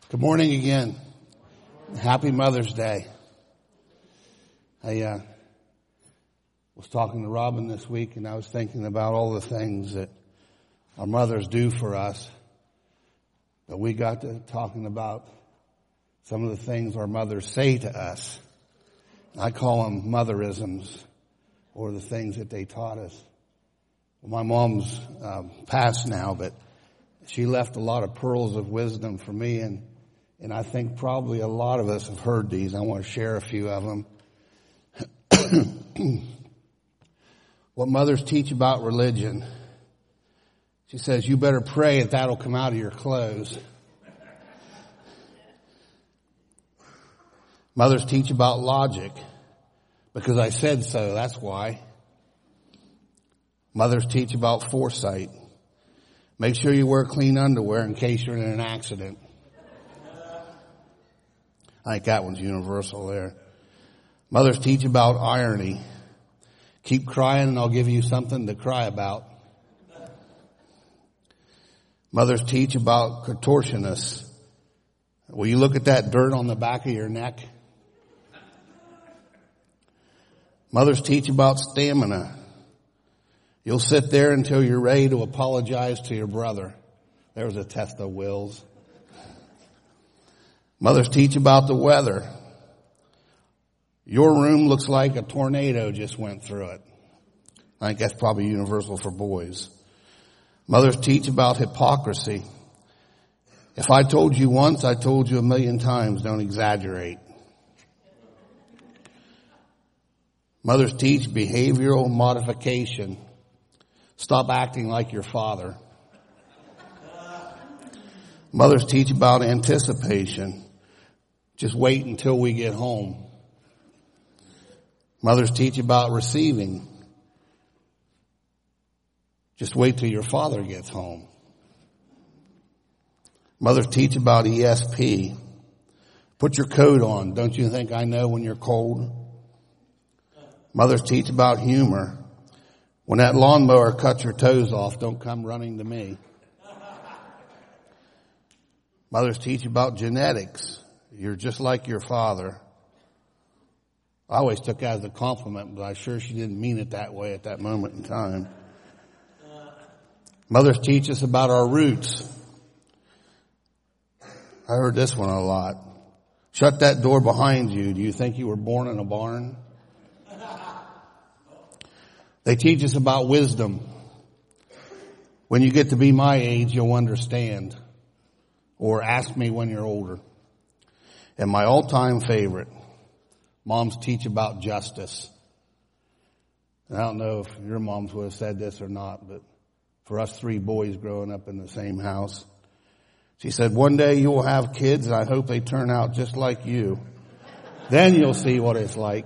Good morning again. Happy Mother's Day. I was talking to Robin this week, and I was thinking about all the things that our mothers do for us. But we got to talking about some of the things our mothers say to us. I call them motherisms, or the things that they taught us. Well, my mom's passed now, but she left a lot of pearls of wisdom for me, and I think probably a lot of us have heard these. I want to share a few of them. What mothers teach about religion. She says, you better pray that that'll come out of your clothes. Mothers teach about logic. Because I said so, that's why. Mothers teach about foresight. Make sure you wear clean underwear in case you're in an accident. I think that one's universal there. Mothers teach about irony. Keep crying and I'll give you something to cry about. Mothers teach about contortionists. Will you look at that dirt on the back of your neck? Mothers teach about stamina. You'll sit there until you're ready to apologize to your brother. There's a test of wills. Mothers teach about the weather. Your room looks like a tornado just went through it. I think that's probably universal for boys. Mothers teach about hypocrisy. If I told you once, I told you 1,000,000 times. Don't exaggerate. Mothers teach behavioral modification. Stop acting like your father. Mothers teach about anticipation. Just wait until we get home. Mothers teach about receiving. Just wait till your father gets home. Mothers teach about ESP. Put your coat on. Don't you think I know when you're cold? Mothers teach about humor. When that lawnmower cuts your toes off, don't come running to me. Mothers teach about genetics. You're just like your father. I always took that as a compliment, but I'm sure she didn't mean it that way at that moment in time. Mothers teach us about our roots. I heard this one a lot. Shut that door behind you. Do you think you were born in a barn? They teach us about wisdom. When you get to be my age, you'll understand. Or ask me when you're older. And my all-time favorite, moms teach about justice. And I don't know if your moms would have said this or not, but for us 3 boys growing up in the same house, she said, one day you will have kids and I hope they turn out just like you. Then you'll see what it's like.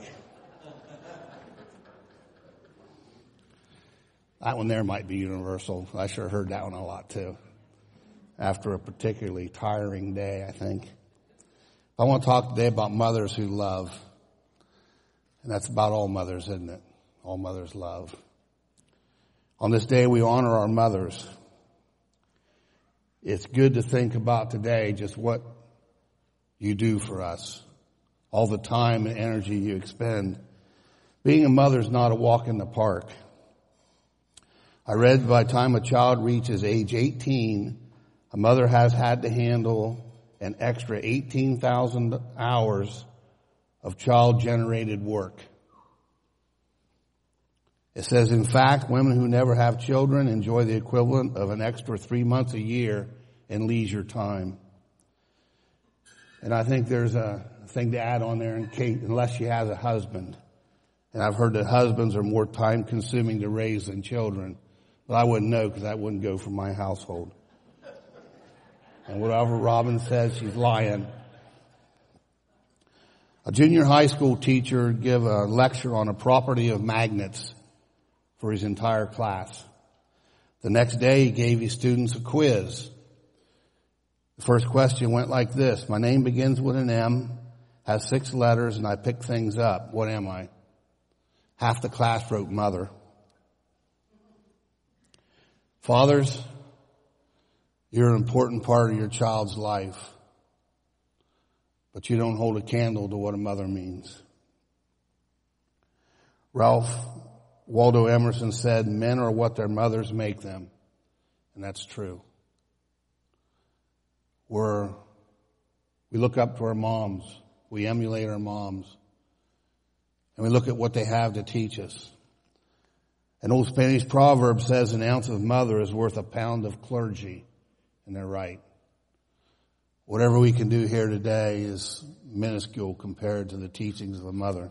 That one there might be universal. I sure heard that one a lot too. After a particularly tiring day, I think. I want to talk today about mothers who love. And that's about all mothers, isn't it? All mothers love. On this day, we honor our mothers. It's good to think about today just what you do for us. All the time and energy you expend. Being a mother is not a walk in the park. I read by the time a child reaches age 18, a mother has had to handle an extra 18,000 hours of child-generated work. It says, in fact, women who never have children enjoy the equivalent of an extra 3 months a year in leisure time. And I think there's a thing to add on there in case, unless she has a husband. And I've heard that husbands are more time-consuming to raise than children. But I wouldn't know because that wouldn't go for my household. And whatever Robin says, she's lying. A junior high school teacher gave a lecture on a property of magnets for his entire class. The next day, he gave his students a quiz. The first question went like this. My name begins with an M, has 6 letters, and I pick things up. What am I? Half the class wrote mother. Fathers, you're an important part of your child's life. but you don't hold a candle to what a mother means. Ralph Waldo Emerson said, men are what their mothers make them. And that's true. We look up to our moms. We emulate our moms. And we look at what they have to teach us. An old Spanish proverb says an ounce of mother is worth a pound of clergy. And they're right. Whatever we can do here today is minuscule compared to the teachings of a mother.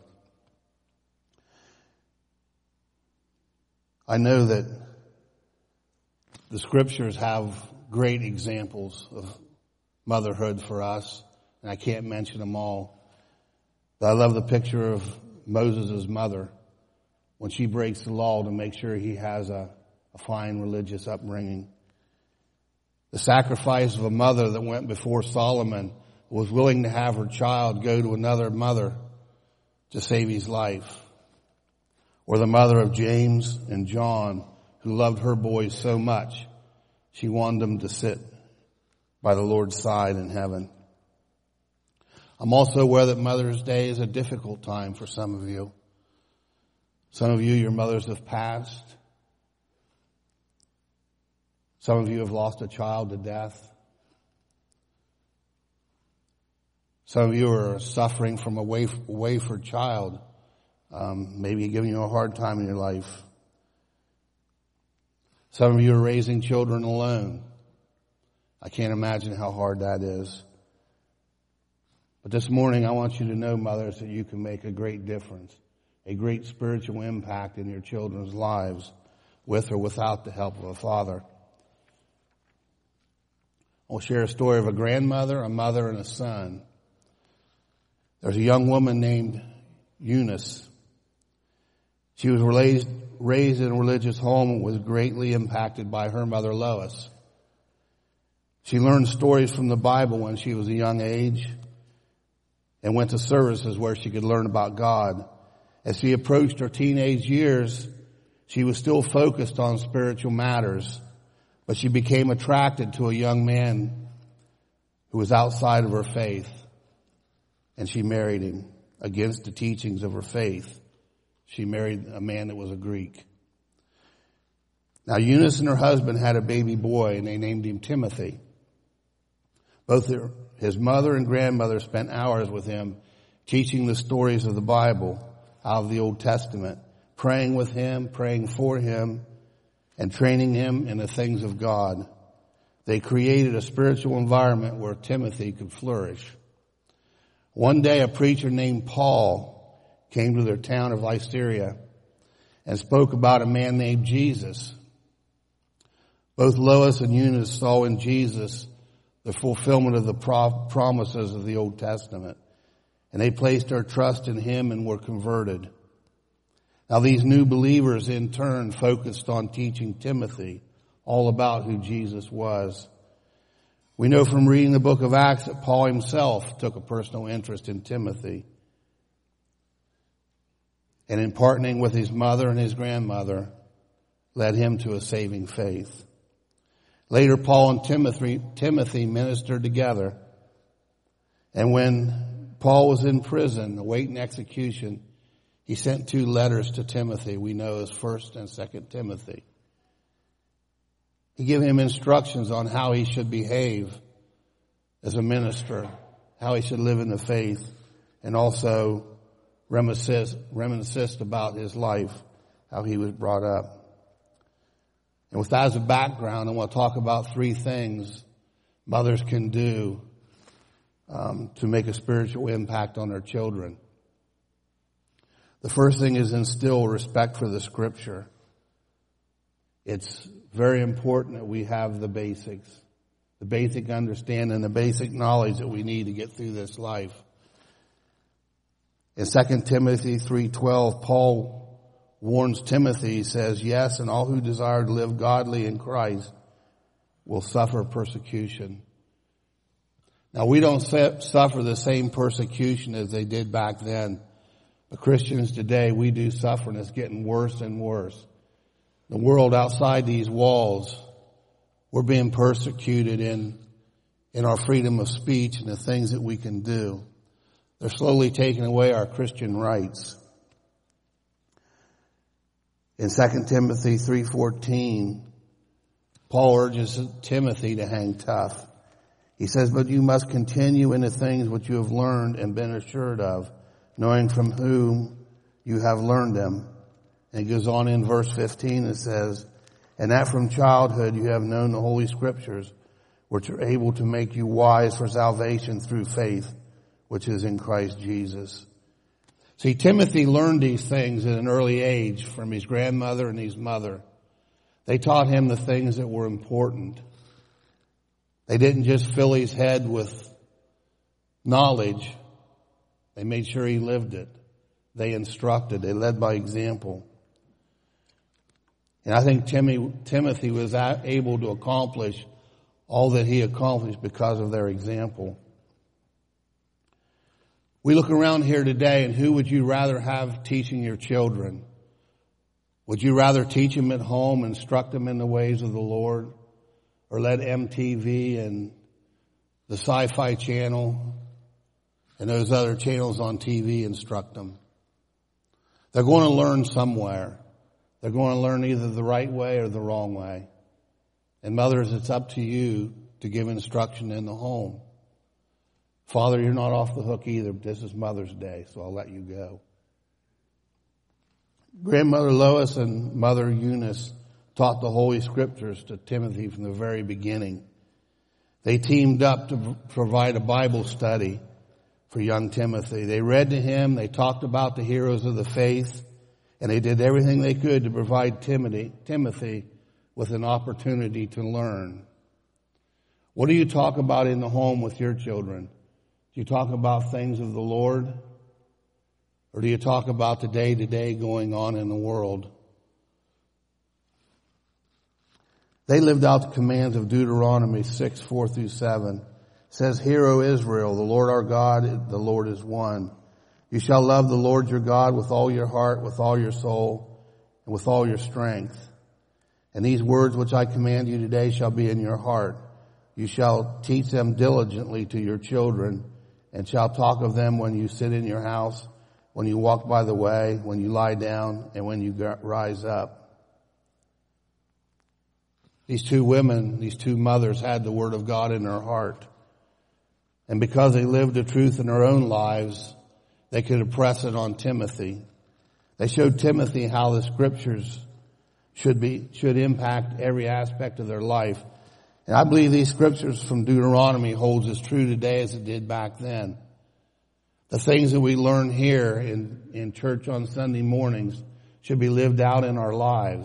I know that the scriptures have great examples of motherhood for us, and I can't mention them all. But I love the picture of Moses' mother when she breaks the law to make sure he has a fine religious upbringing. The sacrifice of a mother that went before Solomon was willing to have her child go to another mother to save his life. Or the mother of James and John, who loved her boys so much, she wanted them to sit by the Lord's side in heaven. I'm also aware that Mother's Day is a difficult time for some of you. Some of you, your mothers have passed. Some of you have lost a child to death. Some of you are suffering from a wayward child, maybe giving you a hard time in your life. Some of you are raising children alone. I can't imagine how hard that is. But this morning I want you to know, mothers, that you can make a great difference, a great spiritual impact in your children's lives with or without the help of a father. I'll share a story of a grandmother, a mother, and a son. There's a young woman named Eunice. She was raised in a religious home and was greatly impacted by her mother, Lois. She learned stories from the Bible when she was a young age and went to services where she could learn about God. As she approached her teenage years, she was still focused on spiritual matters, but she became attracted to a young man who was outside of her faith, and she married him against the teachings of her faith. She married a man that was a Greek. Now, Eunice and her husband had a baby boy, and they named him Timothy. Both his mother and grandmother spent hours with him, teaching the stories of the Bible out of the Old Testament, praying with him, praying for him, and training him in the things of God. They created a spiritual environment where Timothy could flourish. One day, a preacher named Paul came to their town of Lycaria and spoke about a man named Jesus. Both Lois and Eunice saw in Jesus the fulfillment of the promises of the Old Testament, and they placed their trust in him and were converted. Now, these new believers in turn focused on teaching Timothy all about who Jesus was. We know from reading the book of Acts that Paul himself took a personal interest in Timothy. And in partnering with his mother and his grandmother, led him to a saving faith. Later, Paul and Timothy ministered together. And when Paul was in prison, awaiting execution, he sent 2 letters to Timothy, we know as 1st and 2nd Timothy. He gave him instructions on how he should behave as a minister, how he should live in the faith, and also reminisced about his life, how he was brought up. And with that as a background, I want to talk about 3 things mothers can do to make a spiritual impact on their children. The first thing is instill respect for the Scripture. It's very important that we have the basics, the basic understanding, the basic knowledge that we need to get through this life. In 2 Timothy 3:12, Paul warns Timothy, he says, yes, and all who desire to live godly in Christ will suffer persecution. Now, we don't suffer the same persecution as they did back then. But Christians today, we do suffer, and it's getting worse and worse. The world outside these walls, we're being persecuted in our freedom of speech and the things that we can do. They're slowly taking away our Christian rights. In 2 Timothy 3:14, Paul urges Timothy to hang tough. He says, but you must continue in the things which you have learned and been assured of, knowing from whom you have learned them. And it goes on in verse 15, it says, and that from childhood you have known the Holy Scriptures, which are able to make you wise for salvation through faith, which is in Christ Jesus. See, Timothy learned these things at an early age from his grandmother and his mother. They taught him the things that were important. They didn't just fill his head with knowledge. They made sure he lived it. They instructed. They led by example. And I think Timothy was able to accomplish all that he accomplished because of their example. We look around here today, and who would you rather have teaching your children? Would you rather teach them at home, instruct them in the ways of the Lord, or let MTV and the Sci-Fi Channel and those other channels on TV instruct them? They're going to learn somewhere. They're going to learn either the right way or the wrong way. And mothers, it's up to you to give instruction in the home. Father, you're not off the hook either, but this is Mother's Day, so I'll let you go. Grandmother Lois and Mother Eunice taught the Holy Scriptures to Timothy from the very beginning. They teamed up to provide a Bible study for young Timothy. They read to him, they talked about the heroes of the faith, and they did everything they could to provide Timothy with an opportunity to learn. What do you talk about in the home with your children? Do you talk about things of the Lord? Or do you talk about the day-to-day going on in the world? They lived out the commands of Deuteronomy 6:4-7. It says, hear, O Israel, the Lord our God, the Lord is one. You shall love the Lord your God with all your heart, with all your soul, and with all your strength. And these words which I command you today shall be in your heart. You shall teach them diligently to your children, and shall talk of them when you sit in your house, when you walk by the way, when you lie down, and when you rise up. These two women, these two mothers had the Word of God in their heart. And because they lived the truth in their own lives, they could impress it on Timothy. They showed Timothy how the Scriptures should impact every aspect of their life. And I believe these Scriptures from Deuteronomy holds as true today as it did back then. The things that we learn here in church on Sunday mornings should be lived out in our lives.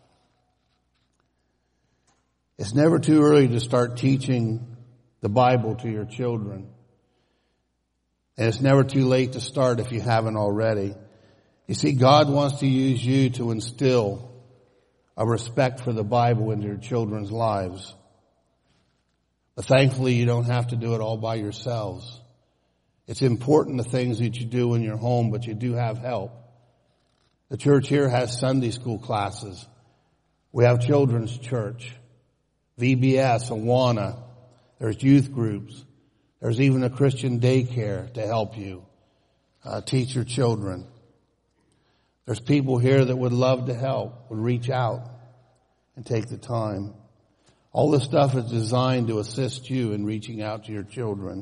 It's never too early to start teaching the Bible to your children. And it's never too late to start if you haven't already. You see, God wants to use you to instill a respect for the Bible into your children's lives. But thankfully, you don't have to do it all by yourselves. It's important the things that you do in your home, but you do have help. The church here has Sunday school classes. We have children's church, VBS, Awana. There's youth groups. There's even a Christian daycare to help you teach your children. There's people here that would love to help, would reach out and take the time. All this stuff is designed to assist you in reaching out to your children.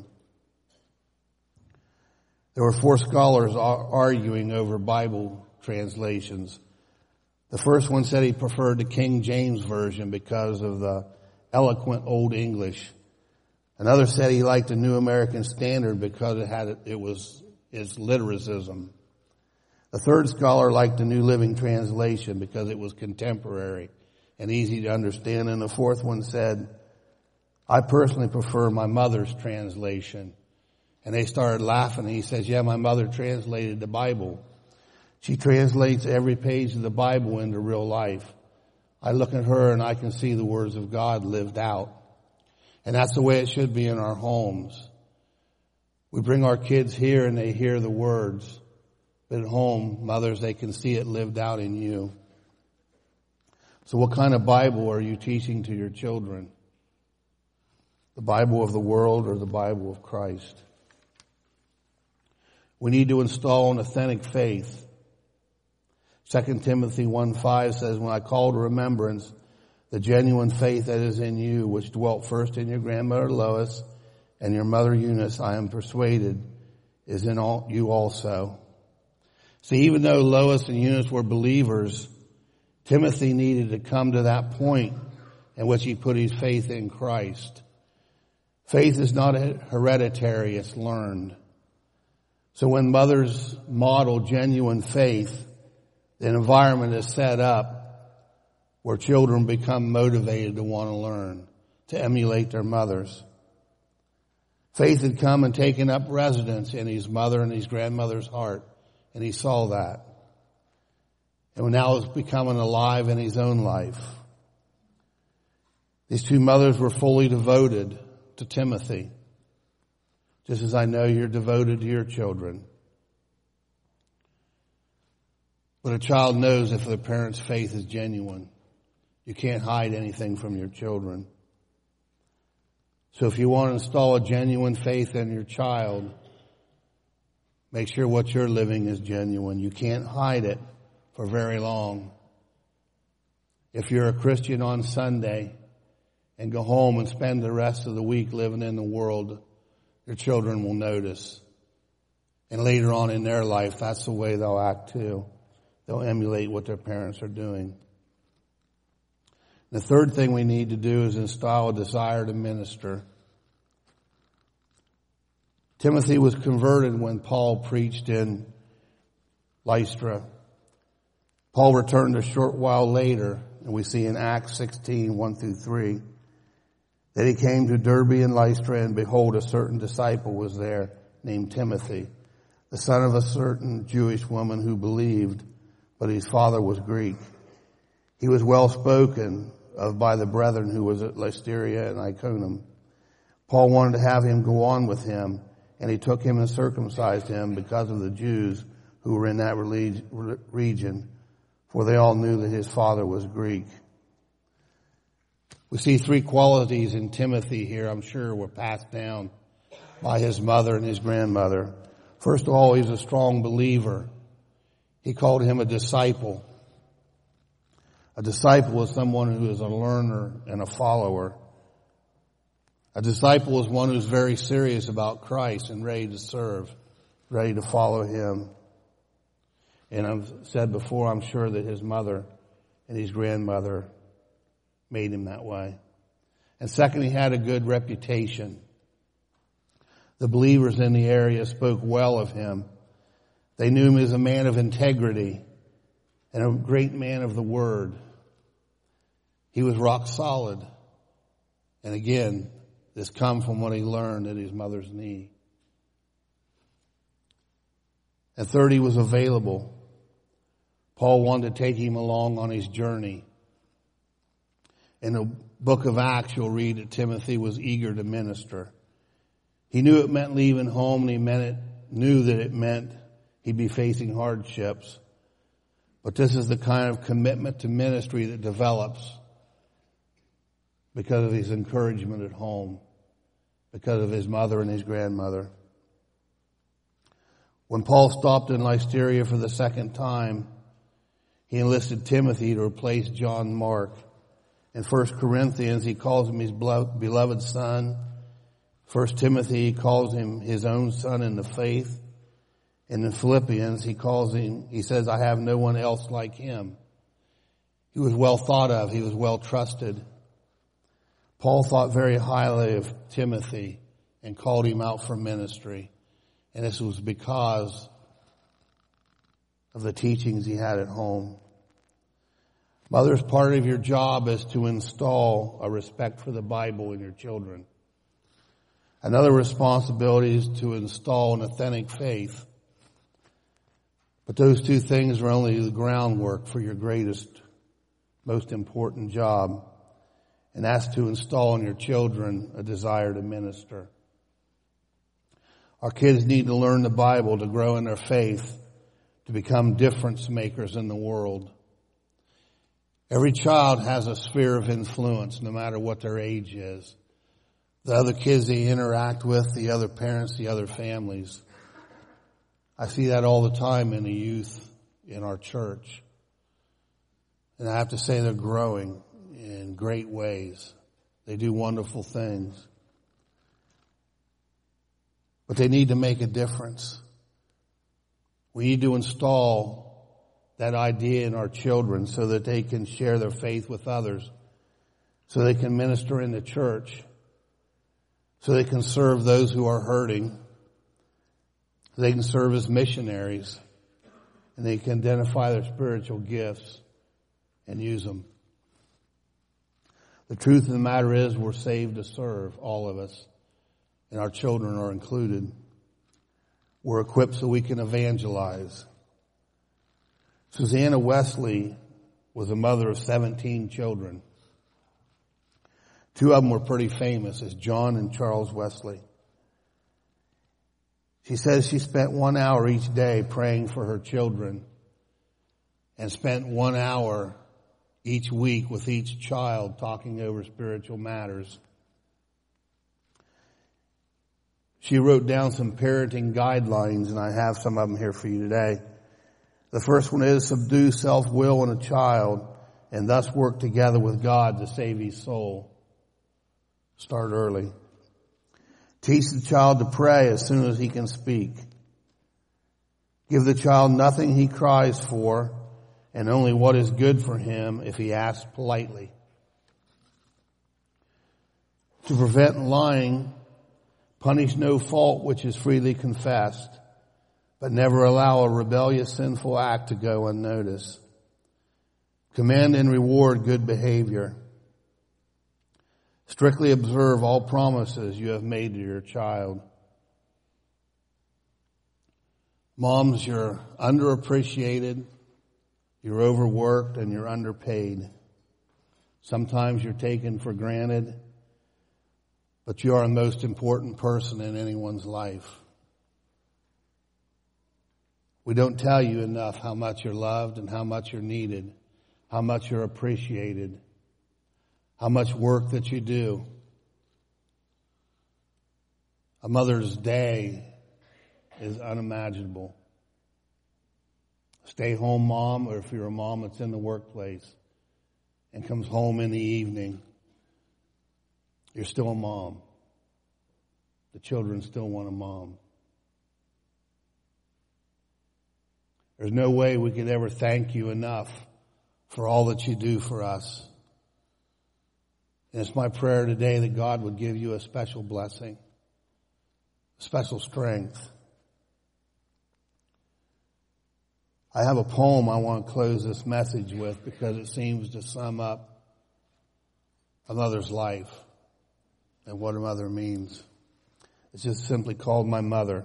There were 4 scholars arguing over Bible translations. The first one said he preferred the King James Version because of the eloquent Old English. Another said he liked the New American Standard because it was literalism. The third scholar liked the New Living Translation because it was contemporary and easy to understand. And the fourth one said, I personally prefer my mother's translation. And they started laughing. And he says, yeah, my mother translated the Bible. She translates every page of the Bible into real life. I look at her and I can see the words of God lived out. And that's the way it should be in our homes. We bring our kids here and they hear the words. But at home, mothers, they can see it lived out in you. So what kind of Bible are you teaching to your children? The Bible of the world or the Bible of Christ? We need to install an authentic faith. 2 Timothy 1:5 says, when I call to remembrance the genuine faith that is in you, which dwelt first in your grandmother Lois and your mother Eunice, I am persuaded is in you also. See, even though Lois and Eunice were believers, Timothy needed to come to that point in which he put his faith in Christ. Faith is not hereditary, it's learned. So when mothers model genuine faith, the environment is set up where children become motivated to want to learn, to emulate their mothers. Faith had come and taken up residence in his mother and his grandmother's heart, and he saw that. And now it's becoming alive in his own life. These two mothers were fully devoted to Timothy, just as I know you're devoted to your children. But a child knows if the parent's faith is genuine. You can't hide anything from your children. So if you want to install a genuine faith in your child, make sure what you're living is genuine. You can't hide it for very long. If you're a Christian on Sunday and go home and spend the rest of the week living in the world, your children will notice. And later on in their life, that's the way they'll act too. They'll emulate what their parents are doing. The third thing we need to do is install a desire to minister. Timothy was converted when Paul preached in Lystra. Paul returned a short while later, and we see in Acts 16:1-3, that he came to Derbe and Lystra, and behold, a certain disciple was there named Timothy, the son of a certain Jewish woman who believed, but his father was Greek. He was well spoken of by the brethren who was at Lystra and Iconium. Paul wanted to have him go on with him, and he took him and circumcised him because of the Jews who were in that region, for they all knew that his father was Greek. We see three qualities in Timothy here, I'm sure, were passed down by his mother and his grandmother. First of all, he's a strong believer. He called him a disciple. A disciple is someone who is a learner and a follower. A disciple is one who's very serious about Christ and ready to serve, ready to follow him. And I've said before, I'm sure that his mother and his grandmother made him that way. And second, he had a good reputation. The believers in the area spoke well of him. They knew him as a man of integrity and a great man of the word. He was rock solid. And again, this comes from what he learned at his mother's knee. And third, he was available. Paul wanted to take him along on his journey. In the book of Acts, you'll read that Timothy was eager to minister. He knew it meant leaving home, and he knew that it meant he'd be facing hardships. But this is the kind of commitment to ministry that develops because of his encouragement at home, because of his mother and his grandmother. When Paul stopped in Lystra for the second time, he enlisted Timothy to replace John Mark. In 1 Corinthians, he calls him his beloved son. 1 Timothy, he calls him his own son in the faith. And in Philippians, he says, I have no one else like him. He was well thought of. He was well trusted. Paul thought very highly of Timothy and called him out for ministry. And this was because of the teachings he had at home. Mothers, part of your job is to install a respect for the Bible in your children. Another responsibility is to install an authentic faith. But those two things are only the groundwork for your greatest, most important job. And that's to install in your children a desire to minister. Our kids need to learn the Bible to grow in their faith, to become difference makers in the world. Every child has a sphere of influence, no matter what their age is. The other kids they interact with, the other parents, the other families. I see that all the time in the youth in our church. And I have to say they're growing in great ways. They do wonderful things. But they need to make a difference. We need to install that idea in our children so that they can share their faith with others, so they can minister in the church, so they can serve those who are hurting, so they can serve as missionaries, and they can identify their spiritual gifts and use them. The truth of the matter is we're saved to serve, all of us, and our children are included. We're equipped so we can evangelize. Susanna Wesley was a mother of 17 children. 2 of them were pretty famous, as John and Charles Wesley. She says she spent 1 hour each day praying for her children and spent 1 hour each week with each child talking over spiritual matters. She wrote down some parenting guidelines, and I have some of them here for you today. The first one is subdue self-will in a child and thus work together with God to save his soul. Start early. Teach the child to pray as soon as he can speak. Give the child nothing he cries for and only what is good for him if he asks politely. To prevent lying, punish no fault which is freely confessed, but never allow a rebellious, sinful act to go unnoticed. Commend and reward good behavior. Strictly observe all promises you have made to your child. Moms, you're underappreciated, you're overworked, and you're underpaid. Sometimes you're taken for granted, but you are the most important person in anyone's life. We don't tell you enough how much you're loved and how much you're needed, how much you're appreciated, how much work that you do. A Mother's Day is unimaginable. Stay-home mom, or if you're a mom that's in the workplace and comes home in the evening, you're still a mom. The children still want a mom. There's no way we could ever thank you enough for all that you do for us. And it's my prayer today that God would give you a special blessing, a special strength. I have a poem I want to close this message with because it seems to sum up a mother's life and what a mother means. It's just simply called My Mother.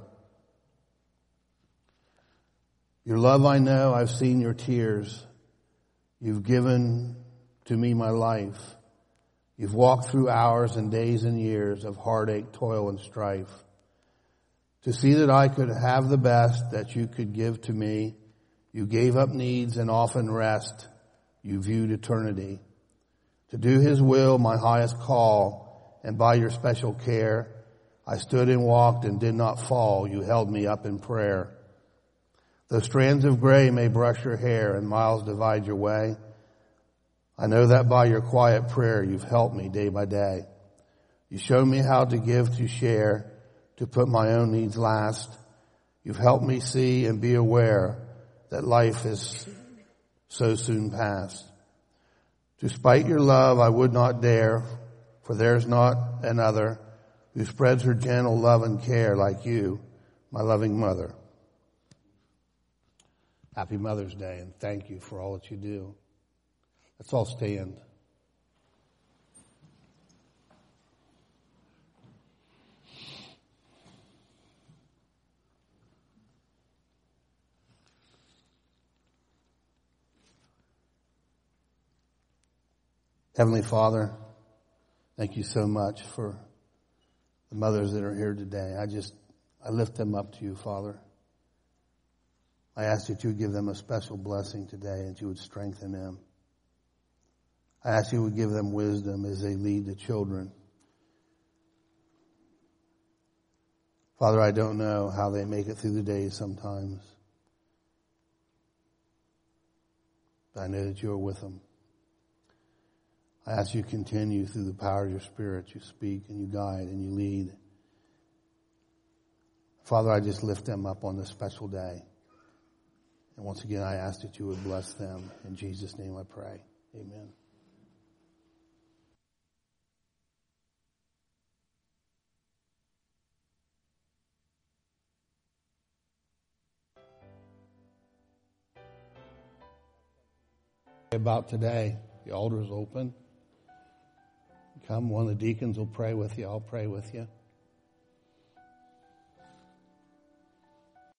Your love I know, I've seen your tears. You've given to me my life. You've walked through hours and days and years of heartache, toil, and strife. To see that I could have the best that you could give to me, you gave up needs and often rest. You viewed eternity. To do his will, my highest call, and by your special care, I stood and walked and did not fall. You held me up in prayer. Though strands of gray may brush your hair and miles divide your way, I know that by your quiet prayer you've helped me day by day. You showed me how to give, to share, to put my own needs last. You've helped me see and be aware that life is so soon past. To spite your love I would not dare, for there's not another who spreads her gentle love and care like you, my loving mother. Happy Mother's Day, and thank you for all that you do. Let's all stand. Heavenly Father, thank you so much for the mothers that are here today. I lift them up to you, Father. I ask that you would give them a special blessing today and you would strengthen them. I ask you would give them wisdom as they lead the children. Father, I don't know how they make it through the days sometimes. But I know that you are with them. I ask you to continue through the power of your Spirit. You speak and you guide and you lead. Father, I just lift them up on this special day. And once again, I ask that you would bless them. In Jesus' name I pray. Amen. About today, the altar is open. Come, one of the deacons will pray with you. I'll pray with you.